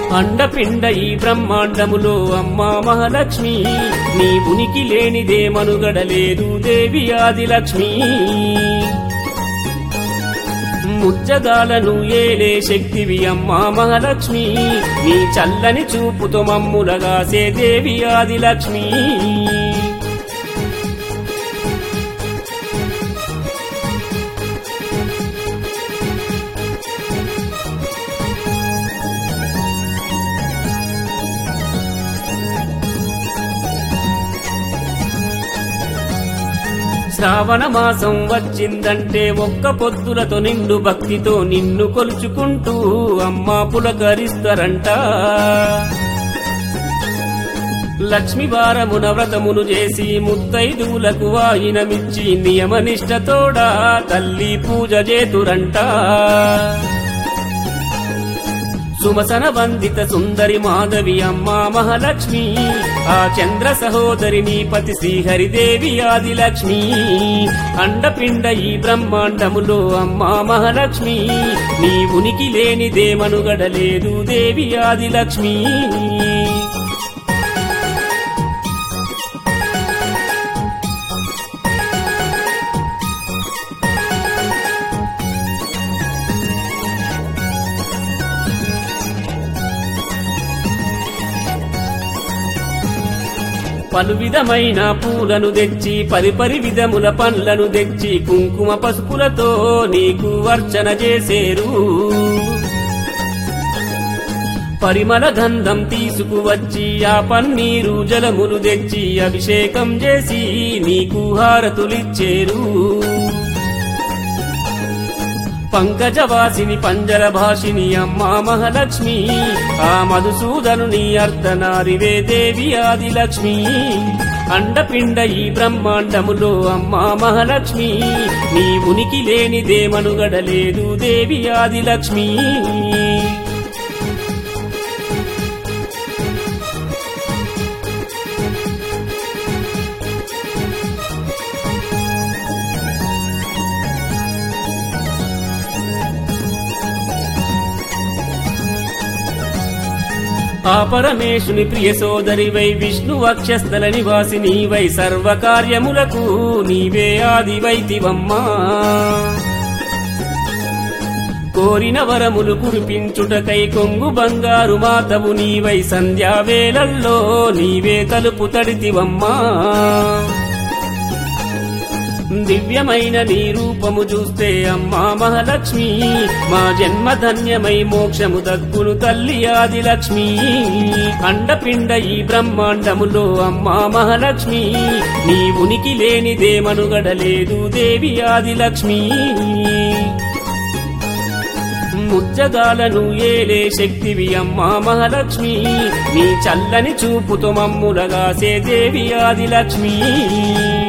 అండపిండ ఈ బ్రహ్మాండములో అమ్మా మహాలక్ష్మి నీ ఉనికి లేనిదే మనుగడలేదు దేవి ఆదిలక్ష్మి ముచ్చగాలను ఏలే శక్తివి అమ్మా మహాలక్ష్మి నీ చల్లని చూపుతో మమ్ములగాసే దేవి ఆదిలక్ష్మి శ్రావణ మాసం వచ్చిందంటే ఒక్క పొద్దులతో నిండు భక్తితో నిన్ను కొలుచుకుంటూ అమ్మా పులకరిస్తారంట లక్ష్మి వారమున వ్రతమును చేసి ముత్తైదువులకు వాయినమిచ్చి నియమనిష్టతోడా తల్లి పూజ చేతురంట సుమసన వందిత సుందరి మాధవి అమ్మా మహాలక్ష్మి ఆ చంద్ర సహోదరి నీ పతి శ్రీహరిదేవి ఆదిలక్ష్మి అండపిండ ఈ బ్రహ్మాండములో అమ్మా మహాలక్ష్మి నీ ఉనికి లేనిదే మనుగడలేదు దేవి ఆదిలక్ష్మి పలు విధమైన పూలను తెచ్చి పరిపరి విధముల పండ్లను తెచ్చి కుంకుమ పసుపులతో నీకు అర్చన చేసేరు పరిమళ గంధం తీసుకువచ్చి ఆ పన్నీరు జలములు తెచ్చి అభిషేకం చేసి నీకు హారతులిచ్చేరు పంకజవాసిని పంజర భాషిని అమ్మా మహాలక్ష్మి ఆ మధుసూదనుని అర్ధనారివే దేవి ఆదిలక్ష్మి అండపిండ ఈ బ్రహ్మాండములో అమ్మా మహాలక్ష్మి నీ ఉనికి లేనిదే మనుగడలేదు దేవి ఆదిలక్ష్మి ఆ పరమేశుని ప్రియ సోదరివై విష్ణు వక్షస్థల నివాసినివై సర్వకార్యములకు నీవే ఆదివైతివమ్మా కోరిన వరములు కురిపించుటకై కొంగు బంగారు మాతవు నీవై సంధ్యావేళల్లో నీవే తలుపు తడితివమ్మా దివ్యమైన నీ రూపము చూస్తే అమ్మా మహాలక్ష్మి మా జన్మ ధన్యమై మోక్షము దక్కును తల్లి ఆదిలక్ష్మి అండపిండ ఈ బ్రహ్మాండములో అమ్మా మహాలక్ష్మి నీ ఉనికి లేనిదే మనుగడలేదు దేవి ఆదిలక్ష్మి ముచ్చగాలను ఏలే శక్తివి అమ్మా మహాలక్ష్మి నీ చల్లని చూపుతో మమ్ములగాసే దేవి ఆదిలక్ష్మి